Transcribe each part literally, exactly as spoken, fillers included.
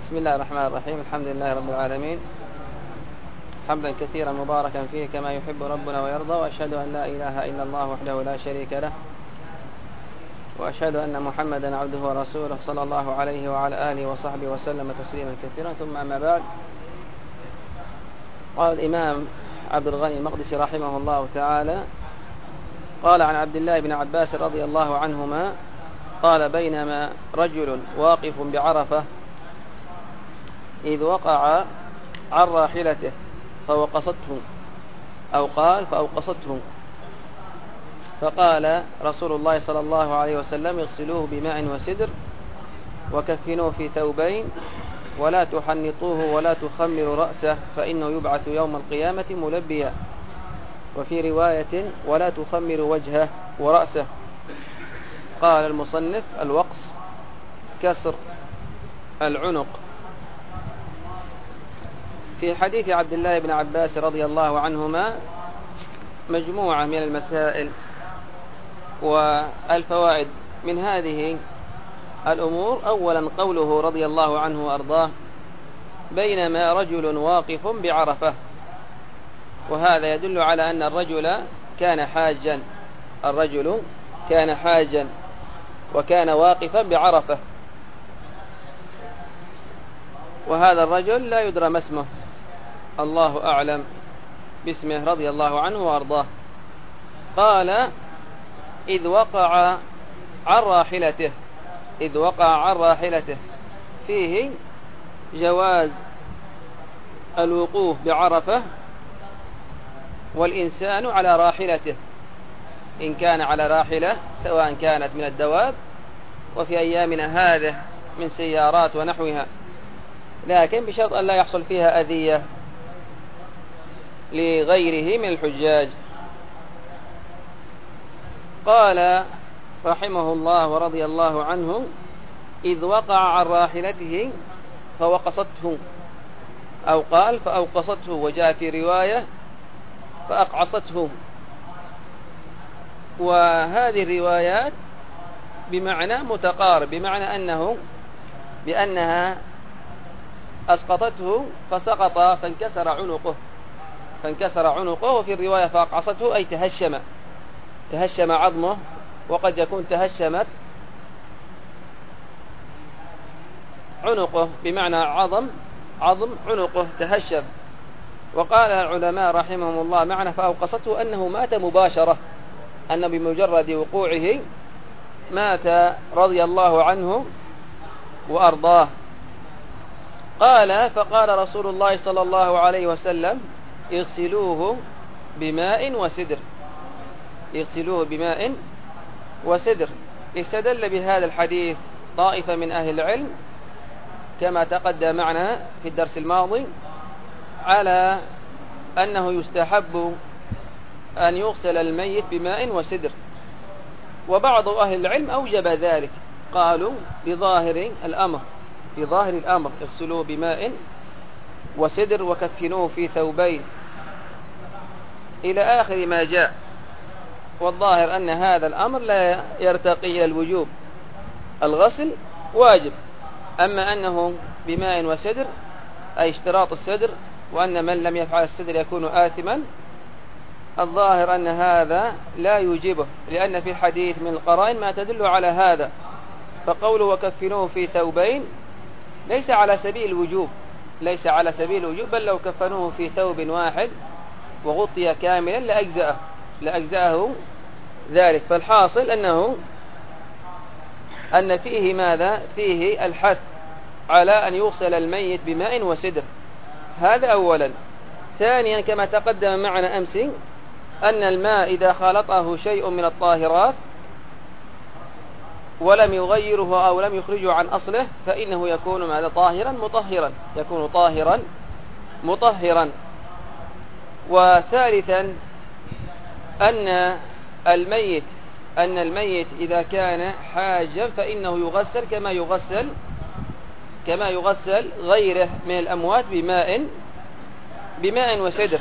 بسم الله الرحمن الرحيم. الحمد لله رب العالمين، حمدا كثيرا مباركا فيه كما يحب ربنا ويرضى، وأشهد أن لا إله إلا الله وحده لا شريك له، وأشهد أن محمدا عبده ورسوله صلى الله عليه وعلى آله وصحبه وسلم تسليما كثيرا. ثم أما بعد، قال الإمام عبد الغني المقدسي رحمه الله تعالى: قال عن عبد الله بن عباس رضي الله عنهما قال: بينما رجل واقف بعرفة إذ وقع عن راحلته فوقصته، أو قال فأوقصته، فقال رسول الله صلى الله عليه وسلم: اغسلوه بماء وسدر وكفنوه في ثوبين ولا تحنطوه ولا تخمروا رأسه فإنه يبعث يوم القيامة ملبيا. وفي رواية: ولا تخمروا وجهه ورأسه. قال المصنف: الوقص كسر العنق. في حديث عبد الله بن عباس رضي الله عنهما مجموعة من المسائل والفوائد من هذه الأمور. أولا قوله رضي الله عنه وأرضاه: بينما رجل واقف بعرفة، وهذا يدل على أن الرجل كان حاجا الرجل كان حاجا وكان واقفا بعرفة، وهذا الرجل لا يدرى ما اسمه، الله أعلم باسمه رضي الله عنه وأرضاه. قال: إذ وقع عن راحلته إذ وقع عن راحلته فيه جواز الوقوف بعرفة والإنسان على راحلته، إن كان على راحلة سواء كانت من الدواب وفي أيامنا هذه من سيارات ونحوها، لكن بشرط أن لا يحصل فيها أذية لغيره من الحجاج. قال رحمه الله ورضي الله عنه: إذ وقع عن راحلته فوقصته، أو قال فأوقصته، وجاء في رواية فأقعصته. وهذه الروايات بمعنى متقارب، بمعنى أنه بأنها أسقطته فسقط فانكسر عنقه فانكسر عنقه وفي الرواية فأقعصته أي تهشم تهشم عظمه، وقد يكون تهشمت عنقه بمعنى عظم عظم عنقه تهشم. وقال العلماء رحمهم الله: معنى فأوقصته أنه مات مباشرة، أن بمجرد وقوعه مات رضي الله عنه وأرضاه. قال: فقال رسول الله صلى الله عليه وسلم: اغسلوه بماء وسدر اغسلوه بماء وسدر. استدل بهذا الحديث طائفة من أهل العلم كما تقدم معنا في الدرس الماضي على أنه يستحب أن يغسل الميت بماء وسدر، وبعض أهل العلم أوجب ذلك، قالوا بظاهر الأمر بظاهر الأمر اغسلوه بماء وسدر وكفنوه في ثوبين إلى آخر ما جاء. والظاهر أن هذا الأمر لا يرتقي إلى الوجوب، الغسل واجب، أما أنه بماء وسدر أي اشتراط السدر، وأن من لم يفعل السدر يكون آثما، الظاهر أن هذا لا يوجبه، لأن في الحديث من القرائن ما تدل على هذا. فقوله وكفنوه في ثوبين ليس على سبيل الوجوب ليس على سبيل الوجوب بل لو كفنوه في ثوب واحد وغطي كاملا لأجزأه لأجزأه ذلك. فالحاصل أنه أن فيه ماذا فيه الحث على أن يغسل الميت بماء وسدر، هذا أولا. ثانيا كما تقدم معنا أمس أن الماء إذا خالطه شيء من الطاهرات ولم يغيره أو لم يخرجه عن أصله فإنه يكون ماذا طاهرا مطهرا يكون طاهرا مطهرا. وثالثا أن الميت أن الميت إذا كان حاجا فإنه يغسل كما يغسل كما يغسل غيره من الأموات بماء بماء وسدر.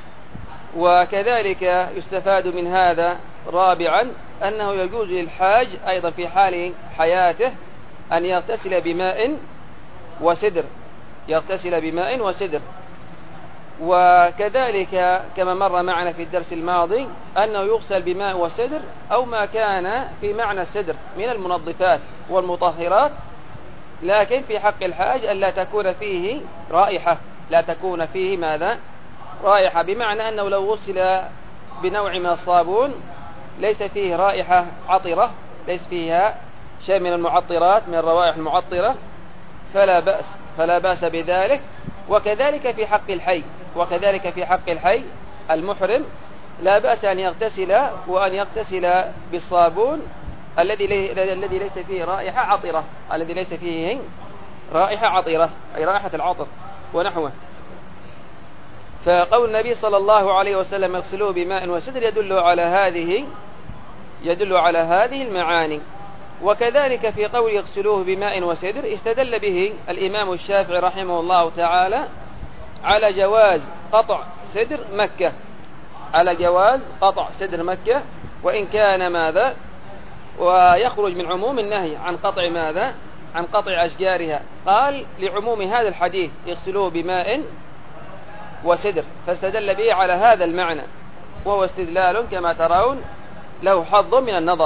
وكذلك يستفاد من هذا رابعا أنه يجوز للحاج أيضا في حال حياته أن يغتسل بماء وسدر، يغتسل بماء وسدر. وكذلك كما مر معنا في الدرس الماضي أنه يغسل بماء وسدر أو ما كان في معنى السدر من المنظفات والمطهرات، لكن في حق الحاج أن لا تكون فيه رائحة، لا تكون فيه ماذا؟ رائحة، بمعنى أنه لو غسل بنوع من الصابون ليس فيه رائحة عطرة، ليس فيها شيء من المعطرات من الروائح المعطرة، فلا بأس فلا بأس بذلك. وكذلك في حق الحي، وكذلك في حق الحي المحرم لا بأس أن يغتسل، وأن يغتسل بالصابون الذي الذي ليس فيه رائحة عطرة، الذي ليس فيه رائحة عطرة أي رائحة العطر ونحوه. فقول النبي صلى الله عليه وسلم اغسلوه بماء وسدر يدل على هذه يدل على هذه المعاني. وكذلك في قول يغسلوه بماء وسدر استدل به الإمام الشافعي رحمه الله تعالى على جواز قطع سدر مكة، على جواز قطع سدر مكة، وإن كان ماذا؟ ويخرج من عموم النهي عن قطع ماذا؟ عن قطع أشجارها، قال لعموم هذا الحديث يغسلوه بماء وسدر، فاستدل به على هذا المعنى، وهو استدلال كما ترون له حظ من النظر.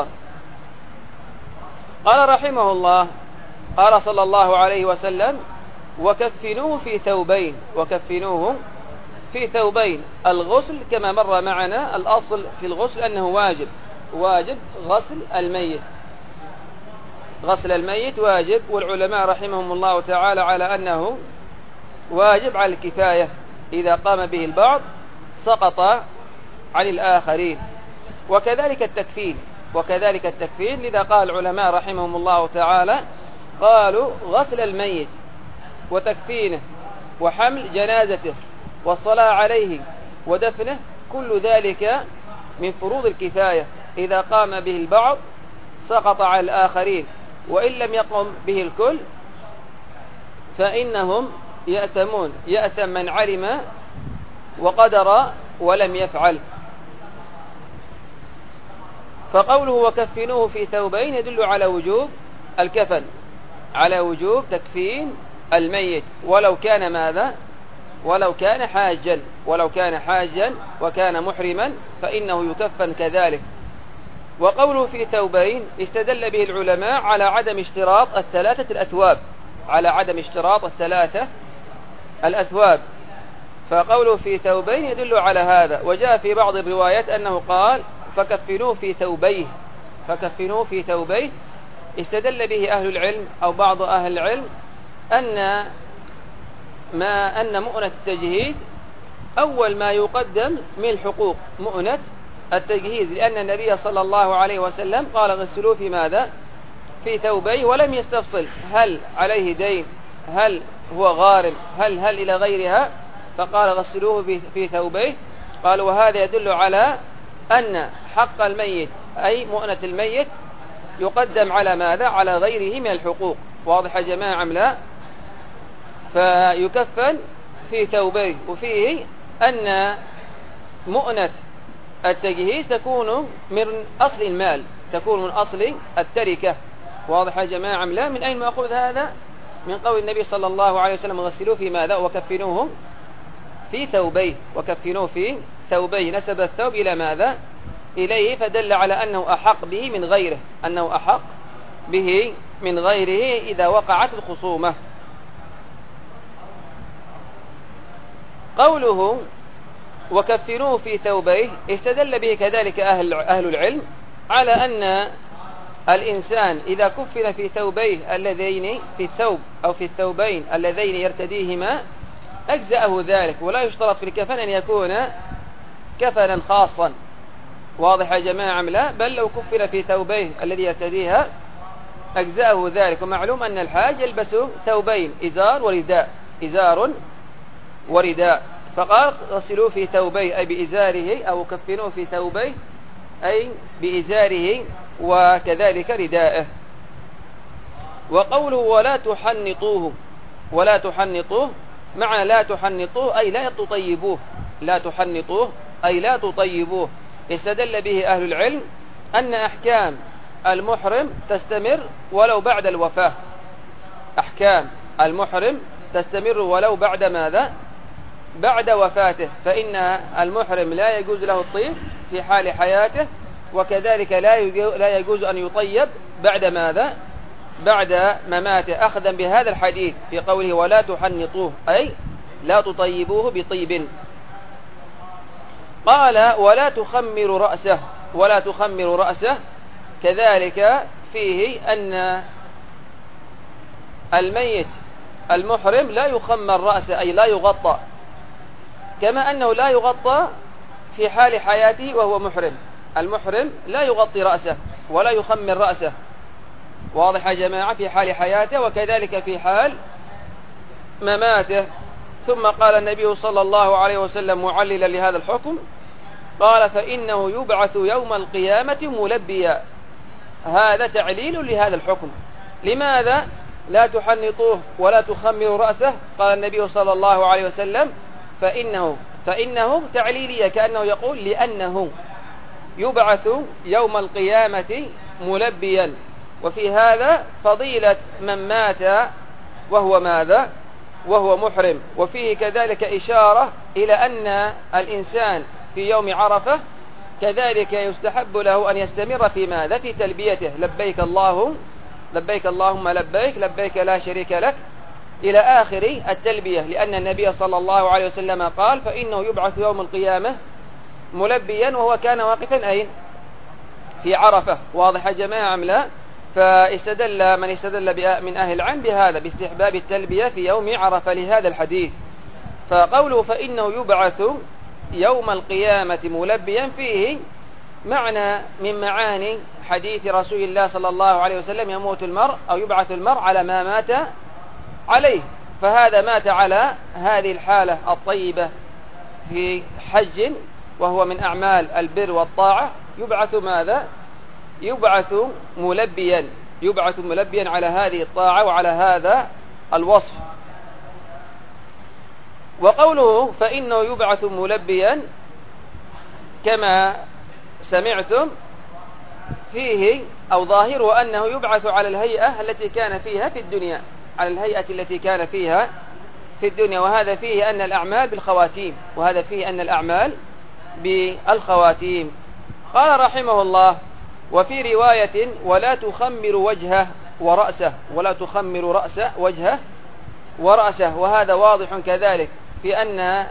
قال رحمه الله قال صلى الله عليه وسلم وكفنوه في ثوبين، وكفنوه في ثوبين. الغسل كما مر معنا الأصل في الغسل أنه واجب، واجب غسل الميت، غسل الميت واجب، والعلماء رحمهم الله تعالى على أنه واجب على الكفاية، إذا قام به البعض سقط عن الآخرين. وكذلك التكفين، وكذلك التكفين لذا قال العلماء رحمهم الله تعالى قالوا غسل الميت وتكفينه وحمل جنازته والصلاة عليه ودفنه كل ذلك من فروض الكفاية، إذا قام به البعض سقط على الآخرين، وإن لم يقم به الكل فإنهم يأثمون، يأثم من علم وقدر ولم يفعل. فقوله وكفنوه في ثوبين يدل على وجوب الكفن، على وجوب تكفين الميت ولو كان ماذا؟ ولو كان حاجا، ولو كان حاجا وكان محرما فإنه يكفن كذلك. وقوله في ثوبين استدل به العلماء على عدم اشتراط الثلاثة الأثواب، على عدم اشتراط الثلاثة الأثواب، فقوله في ثوبين يدل على هذا. وجاء في بعض الروايات أنه قال فكفنوه في ثوبيه، فكفنوه في ثوبيه. استدل به أهل العلم أو بعض أهل العلم أن ما أن مؤنة التجهيز أول ما يقدم من الحقوق، مؤنة التجهيز، لأن النبي صلى الله عليه وسلم قال غسلوه في ماذا؟ في ثوبيه، ولم يستفصل هل عليه دين، هل هو غارم، هل هل إلى غيرها، فقال غسلوه في ثوبيه. قال وهذا يدل على أن حق الميت أي مؤنة الميت يقدم على ماذا؟ على غيره من الحقوق. واضح يا جماعة أم لا؟ فيكفن في ثوبيه. وفيه أن مؤنة التجهيز تكون من أصل المال، تكون من أصل التركة. واضح يا جماعة أم لا؟ من أين مأخوذ هذا؟ من قول النبي صلى الله عليه وسلم غسلوه في ماذا؟ وكفنوه في ثوبيه، وكفنوه في ثوبيه، نسب الثوب إلى ماذا؟ إليه، فدل على أنه أحق به من غيره، أنه أحق به من غيره إذا وقعت الخصومة. قوله وكفنوه في ثوبيه استدل به كذلك أهل, أهل العلم على أن الإنسان إذا كفن في ثوبيه اللذين في الثوب أو في الثوبين اللذين يرتديهما أجزأه ذلك، ولا يشترط في الكفن أن يكون كفنا خاصا. واضح يا جماعة أم لا؟ بل لو كفن في ثوبيه الذي يرتديها أجزأه ذلك. ومعلوم أن الحاج يلبس ثوبين، إزار ورداء، إزار ورداء، فقال غسلوه في ثوبيه أي بإزاره، أو كفنوه في ثوبيه أي بإزاره وكذلك ردائه. وقوله ولا تحنطوه، ولا تحنطوه معنى لا تحنطوه أي لا تطيبوه، لا تحنطوه أي لا تطيبوه. استدل به أهل العلم أن أحكام المحرم تستمر ولو بعد الوفاة، أحكام المحرم تستمر ولو بعد ماذا؟ بعد وفاته، فإن المحرم لا يجوز له الطيب في حال حياته، وكذلك لا يجوز أن يطيب بعد ماذا؟ بعد مماته، أخذا بهذا الحديث في قوله ولا تحنطوه، أي لا تطيبوه بطيب. قال ولا تخمر رأسه، ولا تخمر رأسه كذلك فيه أن الميت المحرم لا يخمر رأسه، أي لا يغطى، كما أنه لا يغطى في حال حياته وهو محرم. المحرم لا يغطي رأسه ولا يخمر رأسه، واضح يا جماعة، في حال حياته وكذلك في حال مماته. ثم قال النبي صلى الله عليه وسلم معللا لهذا الحكم، قال فإنه يبعث يوم القيامة ملبيا. هذا تعليل لهذا الحكم. لماذا لا تحنطوه ولا تخمروا رأسه؟ قال النبي صلى الله عليه وسلم فإنه فإنه تعليلية، كأنه يقول لأنه يبعث يوم القيامة ملبيا. وفي هذا فضيلة من مات وهو ماذا؟ وهو محرم. وفيه كذلك إشارة إلى أن الإنسان في يوم عرفة كذلك يستحب له أن يستمر في ماذا؟ في تلبيته، لبيك اللهم لبيك اللهم لبيك لبيك لا شريك لك إلى آخر التلبية، لأن النبي صلى الله عليه وسلم قال فإنه يبعث يوم القيامة ملبيا، وهو كان واقفا أين؟ في عرفة. واضح يا جماعة أم لا؟ فاستدل من استدل من أهل العلم بهذا، باستحباب التلبية في يوم عرفة لهذا الحديث. فقوله فإنه يبعث يوم القيامة ملبيا فيه معنى من معاني حديث رسول الله صلى الله عليه وسلم يموت المرء أو يبعث المرء على ما مات عليه. فهذا مات على هذه الحالة الطيبة في حج، وهو من أعمال البر والطاعة، يبعث ماذا؟ يبعث ملبيا، يبعث ملبيا على هذه الطاعة وعلى هذا الوصف. وقوله فإنه يبعث ملبيا كما سمعتم فيه أو ظاهره أنه يبعث على الهيئة التي كان فيها في الدنيا، على الهيئة التي كان فيها في الدنيا. وهذا فيه أن الأعمال بالخواتيم، وهذا فيه أن الأعمال بالخواتيم. قال رحمه الله وفي رواية ولا تخمر وجهه ورأسه، ولا تخمر رأسه وجهه ورأسه. وهذا واضح كذلك في أن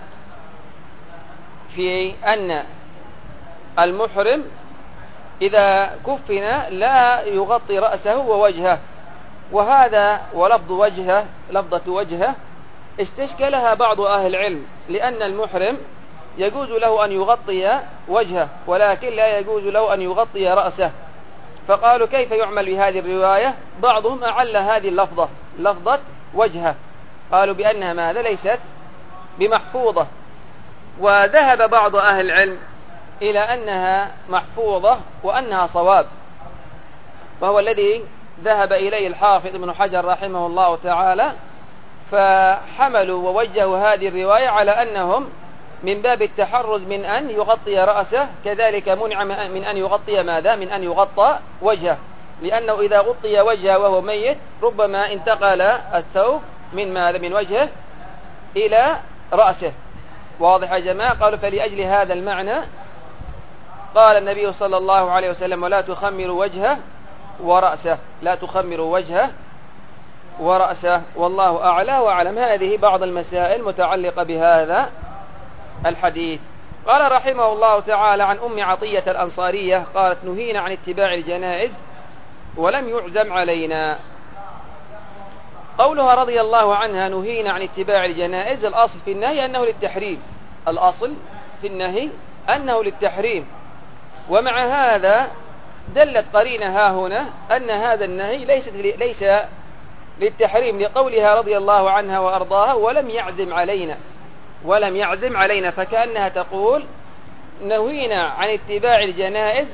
في أن المحرم إذا كفن لا يغطي رأسه ووجهه. وهذا ولفظ وجهه، لفظة وجهه استشكلها بعض أهل العلم، لأن المحرم يجوز له أن يغطي وجهه ولكن لا يجوز له أن يغطي رأسه. فقالوا كيف يعمل بهذه الرواية؟ بعضهم أعل هذه اللفظة، لفظة وجهه، قالوا بأنها ماذا؟ ليست بمحفوظة. وذهب بعض أهل العلم إلى أنها محفوظة وأنها صواب، وهو الذي ذهب إليه الحافظ ابن حجر رحمه الله تعالى. فحملوا ووجهوا هذه الرواية على أنهم من باب التحرز من أن يغطي رأسه، كذلك منع من أن يغطي ماذا؟ من أن يغطى وجهه، لأنه إذا غطي وجهه وهو ميت ربما انتقل الثوب من ماذا؟ من وجهه إلى رأسه. واضح يا جماعة؟ قالوا فلأجل هذا المعنى قال النبي صلى الله عليه وسلم ولا تخمر وجهه ورأسه، لا تخمر وجهه ورأسه. والله أعلى وأعلم. هذه بعض المسائل متعلقة بهذا الحديث. قال رحمه الله تعالى عن أم عطية الأنصارية قالت نهينا عن اتباع الجنائز ولم يعزم علينا. قولها رضي الله عنها نهينا عن اتباع الجنائز، الأصل في النهي أنه للتحريم، الأصل في النهي أنه للتحريم. ومع هذا دلت قرينة ها هنا أن هذا النهي ليس ليس للتحريم، لقولها رضي الله عنها وأرضاها ولم يعزم علينا، ولم يعزم علينا، فكأنها تقول نهينا عن اتباع الجنائز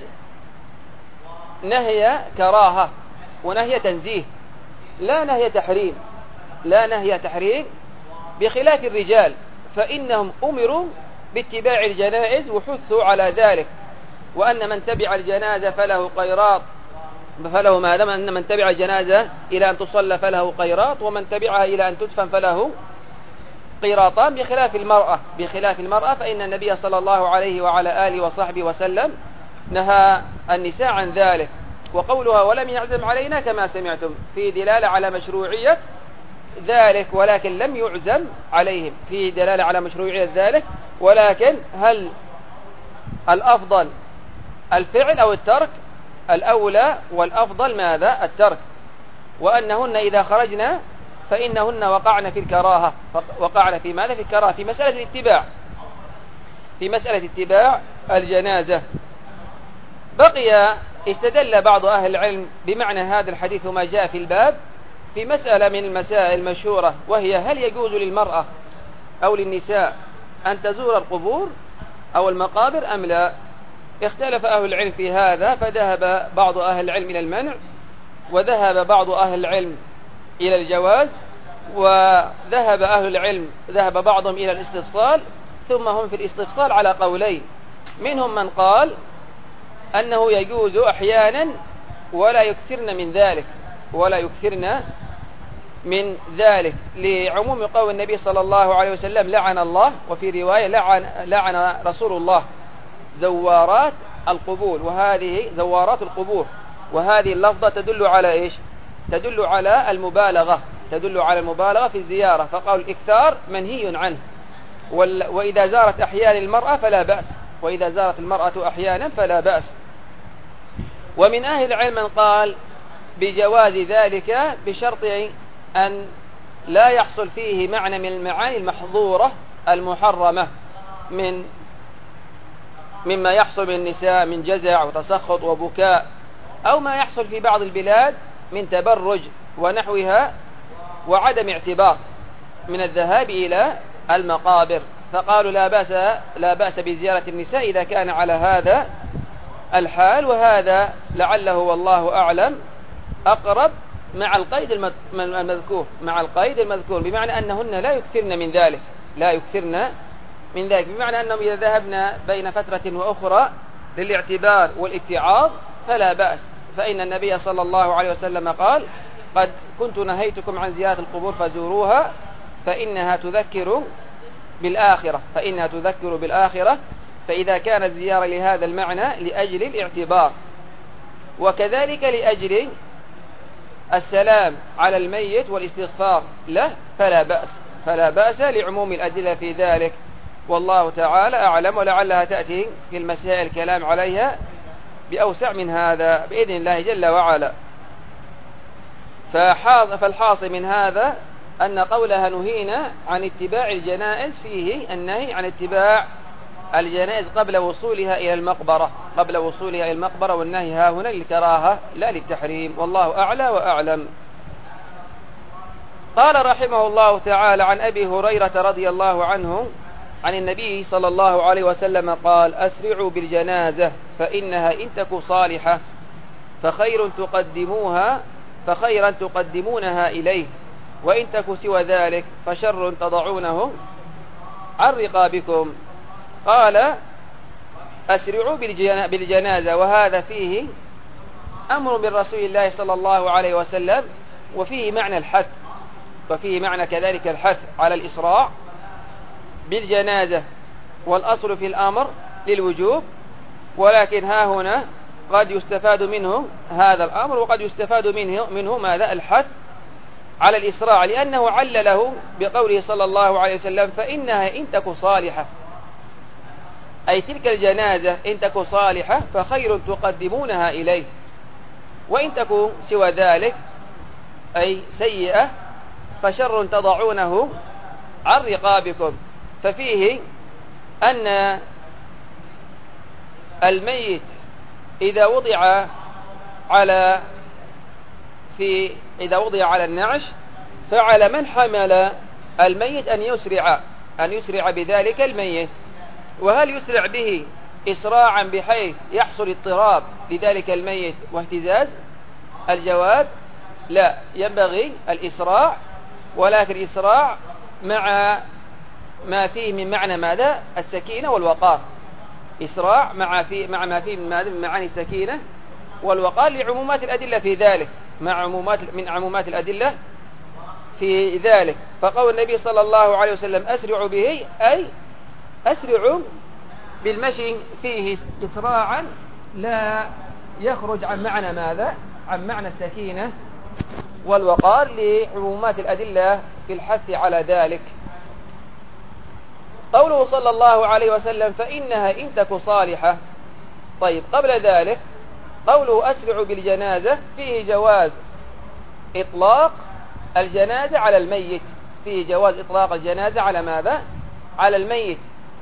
نهي كراهة ونهي تنزيه، لا نهي تحريم، لا نهي تحريم، بخلاف الرجال فإنهم أمروا باتباع الجنائز وحثوا على ذلك، وأن من تبع الجنازة فله قيراط فله ما دام أن من تبع الجنازة إلى أن تصلى فله قيراط، ومن تبعها إلى أن تدفن فله قيراطان، بخلاف المرأة بخلاف المرأة فإن النبي صلى الله عليه وعلى آله وصحبه وسلم نهى النساء عن ذلك. وقولها ولم يعزم علينا كما سمعتم في دلالة على مشروعية ذلك، ولكن لم يعزم عليهم، في دلالة على مشروعية ذلك، ولكن هل الأفضل الفعل أو الترك؟ الأولى والأفضل ماذا؟ الترك، وأنهن إذا خرجنا فإنهن وقعن في الكراهة، وقعن في ماذا؟ في الكراهة، في مسألة الاتباع في مسألة اتباع الجنازة. بقي استدل بعض أهل العلم بمعنى هذا الحديث وما جاء في الباب في مسألة من المسائل المشهورة، وهي هل يجوز للمرأة أو للنساء أن تزور القبور أو المقابر أم لا؟ اختلف أهل العلم في هذا، فذهب بعض أهل العلم إلى المنع، وذهب بعض أهل العلم إلى الجواز، وذهب أهل العلم ذهب بعضهم إلى الاستفصال، ثم هم في الاستفصال على قولين. منهم من قال أنه يجوز أحيانا ولا يكثرن من ذلك ولا يكثرن من ذلك لعموم قول النبي صلى الله عليه وسلم لعن الله، وفي رواية لعن, لعن رسول الله زوارات القبور، وهذه زوارات القبور، وهذه اللفظة تدل على إيش؟ تدل على المبالغة تدل على المبالغة في الزيارة، فقال الإكثار منهي عنه. وإذا زارت أحيانا المرأة فلا بأس وإذا زارت المرأة أحيانا فلا بأس. ومن أهل العلم من قال بجواز ذلك بشرط أن لا يحصل فيه معنى من المعاني المحظورة المحرمة من مما يحصل من النساء من جزع وتسخط وبكاء، أو ما يحصل في بعض البلاد من تبرج ونحوها وعدم اعتبار من الذهاب إلى المقابر، فقالوا لا بأس لا بأس بزيارة النساء إذا كان على هذا الحال. وهذا لعله والله أعلم أقرب مع القيد المذكور مع القيد المذكور بمعنى أنهن لا يكثرن من ذلك لا يكثرن من ذلك بمعنى أنهم إذا ذهبنا بين فترة وأخرى للاعتبار والاتعاظ فلا بأس، فإن النبي صلى الله عليه وسلم قال قد كنت نهيتكم عن زيارة القبور فزوروها فإنها تذكر بالآخرة فإنها تذكر بالآخرة فإذا كانت زيارة لهذا المعنى لأجل الاعتبار، وكذلك لأجل السلام على الميت والاستغفار له فلا بأس فلا بأس لعموم الأدلة في ذلك، والله تعالى أعلم. ولعلها تأتي في المسائل الكلام عليها بأوسع من هذا بإذن الله جل وعلا. فالحاصل من هذا أن قولها نهينا عن اتباع الجنائز فيه النهي عن اتباع الجنائز قبل وصولها إلى المقبرة قبل وصولها إلى المقبرة والنهي ها هنا للكراهة لا للتحريم، والله أعلى وأعلم. قال رحمه الله تعالى عن أبي هريرة رضي الله عنه عن النبي صلى الله عليه وسلم قال أسرعوا بالجنازة فإنها إن تك صالحة فخير تقدموها فخيرا تقدمونها إليه، وإن تك سوى ذلك فشر تضعونه عن رقابكم. قال أسرعوا بالجنازة، وهذا فيه أمر من رسول الله صلى الله عليه وسلم، وفيه معنى الحث وفيه معنى كذلك الحث على الإسراع بالجنازة، والأصل في الأمر للوجوب، ولكن ها هنا قد يستفاد منه هذا الأمر وقد يستفاد منه منه ماذا؟ الحث على الإسراع، لأنه علله بقوله صلى الله عليه وسلم فإنها إن تك صالحة، أي تلك الجنازة إن تك صالحة فخير تقدمونها إليه، وإن تك سوى ذلك أي سيئة فشر تضعونه عن رقابكم. ففيه أن الميت إذا وضع على في إذا وضع على النعش فعلى من حمل الميت أن يسرع أن يسرع بذلك الميت. وهل يسرع به إسراعا بحيث يحصل اضطراب لذلك الميت واهتزاز؟ الجواب لا، ينبغي الإسراع، ولكن الإسراع مع ما فيه من معنى ماذا؟ السكينة والوقار. إسراع مع في مع ما فيه من معاني السكينة والوقار لعمومات الأدلة في ذلك، مع عمومات من عمومات الأدلة في ذلك. فقول النبي صلى الله عليه وسلم أسرعوا به أي أسرعوا بالمشي فيه إسراعا لا يخرج عن معنى ماذا؟ عن معنى السكينة والوقار لعمومات الأدلة في الحث على ذلك. قوله صلى الله عليه وسلم فإنها إن تك صالحة. طيب قبل ذلك قوله أسرع بالجنازة فيه جواز إطلاق الجنازة على الميت، فيه جواز إطلاق الجنازة على ماذا؟ على الميت،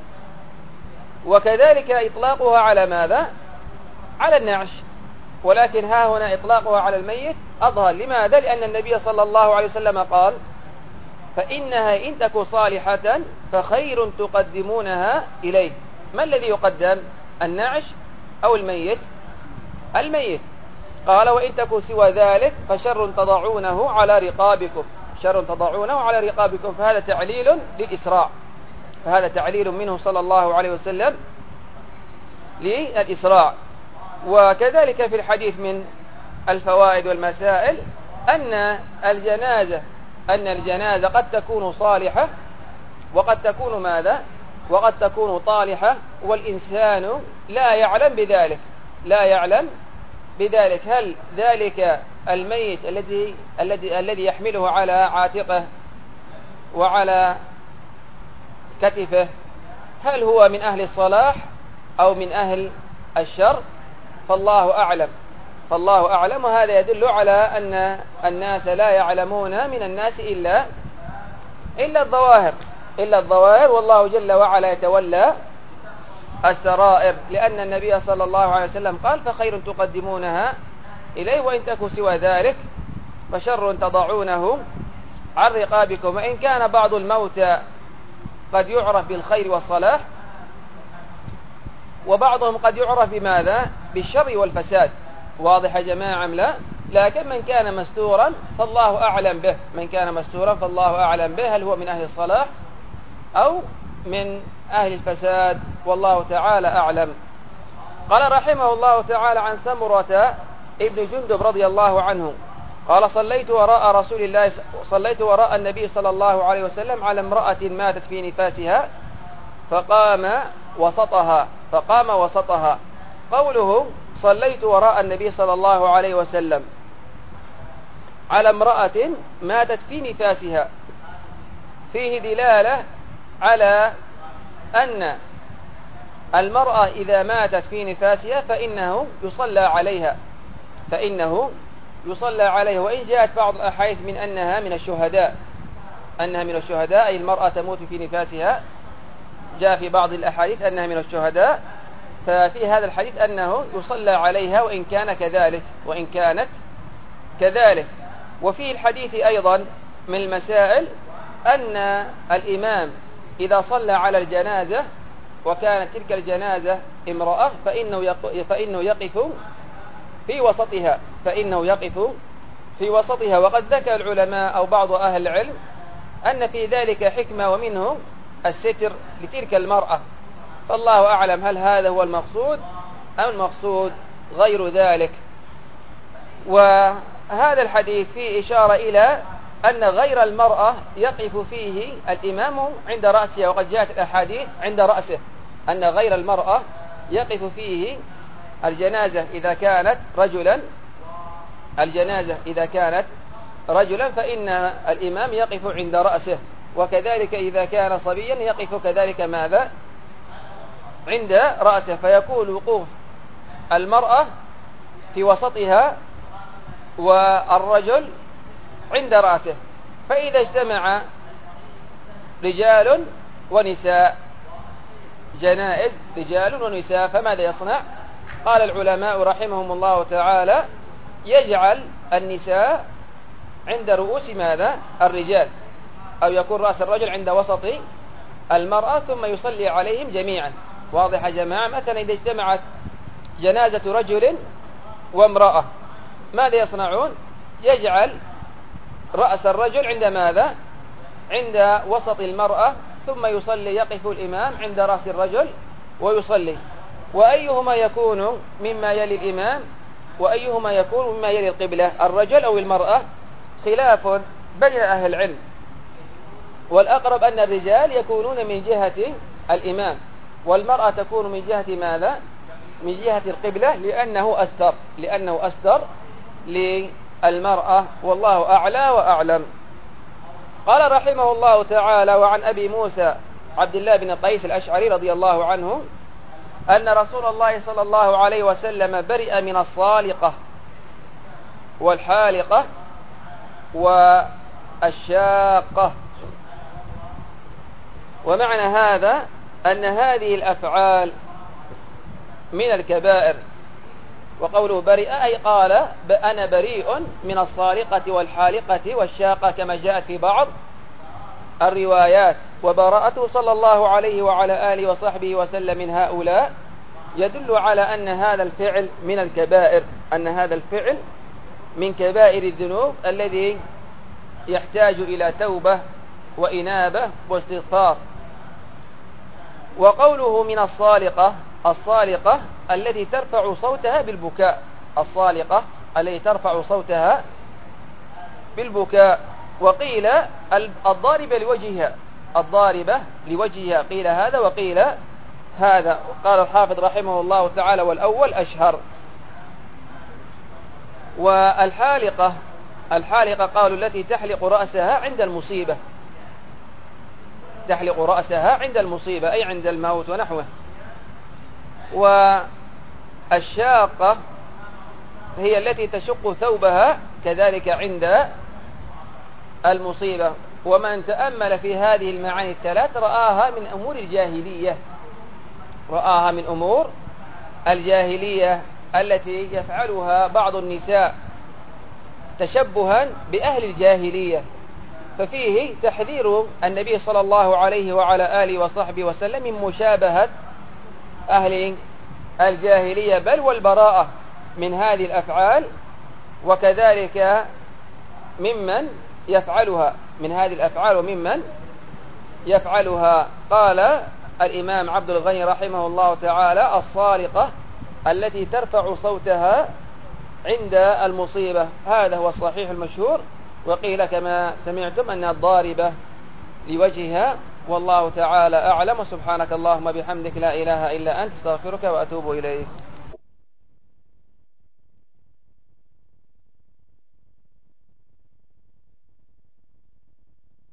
وكذلك إطلاقها على ماذا؟ على النعش، ولكن ها هنا إطلاقها على الميت أظهر. لماذا؟ لأن النبي صلى الله عليه وسلم قال فإنها إن تك صالحة فخير تقدمونها إليه. ما الذي يقدم؟ النعش أو الميت؟ الميت. قال وإن تكوا سوى ذلك فشر تضعونه على رقابكم، شر تضعونه على رقابكم. فهذا تعليل للإسراع، فهذا تعليل منه صلى الله عليه وسلم للإسراع. وكذلك في الحديث من الفوائد والمسائل أن الجنازة أن الجنازة قد تكون صالحة وقد تكون ماذا؟ وقد تكون طالحة، والإنسان لا يعلم بذلك، لا يعلم بذلك. هل ذلك الميت الذي الذي الذي يحمله على عاتقه وعلى كتفه هل هو من أهل الصلاح أو من أهل الشر؟ فالله أعلم، فالله أعلم. وهذا يدل على أن الناس لا يعلمون من الناس إلا إلا الظواهر إلا الظواهر والله جل وعلا يتولى السرائر، لأن النبي صلى الله عليه وسلم قال فخير تقدمونها إليه وإن تكوا سوى ذلك فشر تضعونه عن رقابكم. وإن كان بعض الموتى قد يعرف بالخير والصلاح، وبعضهم قد يعرف بماذا؟ بالشر والفساد. واضح يا جماعة أم لا؟ لكن من كان مستورا فالله أعلم به، من كان مستورا فالله أعلم به هل هو من أهل الصلاح أو من أهل الفساد، والله تعالى أعلم. قال رحمه الله تعالى عن سمرة ابن جندب رضي الله عنه قال صليت وراء رسول الله صليت وراء النبي صلى الله عليه وسلم على امرأة ماتت في نفاسها فقام وسطها فقام وسطها. قوله صليت وراء النبي صلى الله عليه وسلم على امرأة ماتت في نفاسها فيه دلالة على أن المرأة إذا ماتت في نفاسها فإنه يصلى عليها فإنه يصلى عليها وإن جاءت بعض الأحاديث من أنها من الشهداء أنها من الشهداء أي المرأة تموت في نفاسها، جاء في بعض الأحاديث أنها من الشهداء، ففي هذا الحديث أنه يصلى عليها وإن كان كذلك وإن كانت كذلك. وفي الحديث أيضا من المسائل أن الإمام إذا صلى على الجنازة وكانت تلك الجنازة امرأة فإنه فإنه يقف في وسطها فإنه يقف في وسطها. وقد ذكر العلماء أو بعض أهل العلم أن في ذلك حكمة ومنهم الستر لتلك المرأة، فالله أعلم هل هذا هو المقصود أم المقصود غير ذلك. وهذا الحديث فيه إشارة إلى أن غير المرأة يقف فيه الإمام عند رأسها، وقد جاءت الأحاديث عند رأسه أن غير المرأة يقف فيه الجنازة إذا كانت رجلا الجنازة إذا كانت رجلا فإن الإمام يقف عند رأسه، وكذلك إذا كان صبيا يقف كذلك ماذا؟ عند رأسه، فيكون وقوف المرأة في وسطها والرجل عند رأسه. فإذا اجتمع رجال ونساء جنائز رجال ونساء فماذا يصنع؟ قال العلماء رحمهم الله تعالى يجعل النساء عند رؤوس ماذا؟ الرجال، أو يكون رأس الرجل عند وسط المرأة ثم يصلي عليهم جميعا. واضح يا جماعة؟ مثلا إذا اجتمعت جنازة رجل وامرأة ماذا يصنعون؟ يجعل رأس الرجل عند ماذا؟ عند وسط المرأة ثم يصلي يقف الإمام عند رأس الرجل ويصلي. وأيهما يكون مما يلي الإمام؟ وأيهما يكون مما يلي القبلة، الرجل أو المرأة؟ خلاف بين أهل العلم، والأقرب أن الرجال يكونون من جهة الإمام، والمرأة تكون من جهة ماذا؟ من جهة القبلة، لأنه أستر لأنه أستر للمرأة، والله أعلى وأعلم. قال رحمه الله تعالى: وعن أبي موسى عبد الله بن قيس الأشعري رضي الله عنه أن رسول الله صلى الله عليه وسلم برئ من الصالقة والحالقة والشاقة. ومعنى هذا أن هذه الأفعال من الكبائر. وقوله برئ أي قال أنا بريء من الصالقة والحالقة والشاقة كما جاءت في بعض الروايات. وبراءته صلى الله عليه وعلى آله وصحبه وسلم من هؤلاء يدل على أن هذا الفعل من الكبائر، أن هذا الفعل من كبائر الذنوب الذي يحتاج إلى توبة وإنابة واستغفار. وقوله من الصالقة، الصالقة التي ترفع صوتها بالبكاء، الصالقة التي ترفع صوتها بالبكاء. وقيل الضاربة لوجهها، الضاربة لوجهها، قيل هذا وقيل هذا. قال الحافظ رحمه الله تعالى: والأول أشهر. والحالقة، الحالقة قالوا التي تحلق رأسها عند المصيبة، تحلق رأسها عند المصيبة أي عند الموت ونحوه. والشاقة هي التي تشق ثوبها كذلك عند المصيبة. ومن تأمل في هذه المعاني الثلاث رآها من أمور الجاهلية، رآها من أمور الجاهلية التي يفعلها بعض النساء تشبها بأهل الجاهلية. ففيه تحذير النبي صلى الله عليه وعلى آله وصحبه وسلم من مشابهة أهل الجاهلية، بل والبراءة من هذه الأفعال، وكذلك ممن يفعلها، من هذه الأفعال وممن يفعلها. قال الإمام عبد الغني رحمه الله تعالى: الصالقة التي ترفع صوتها عند المصيبة، هذا هو الصحيح المشهور. وقيل كما سمعتم أنها الضاربة لوجهها، والله تعالى أعلم. وسبحانك اللهم بحمدك لا إله إلا أنت، استغفرك وأتوب إليك.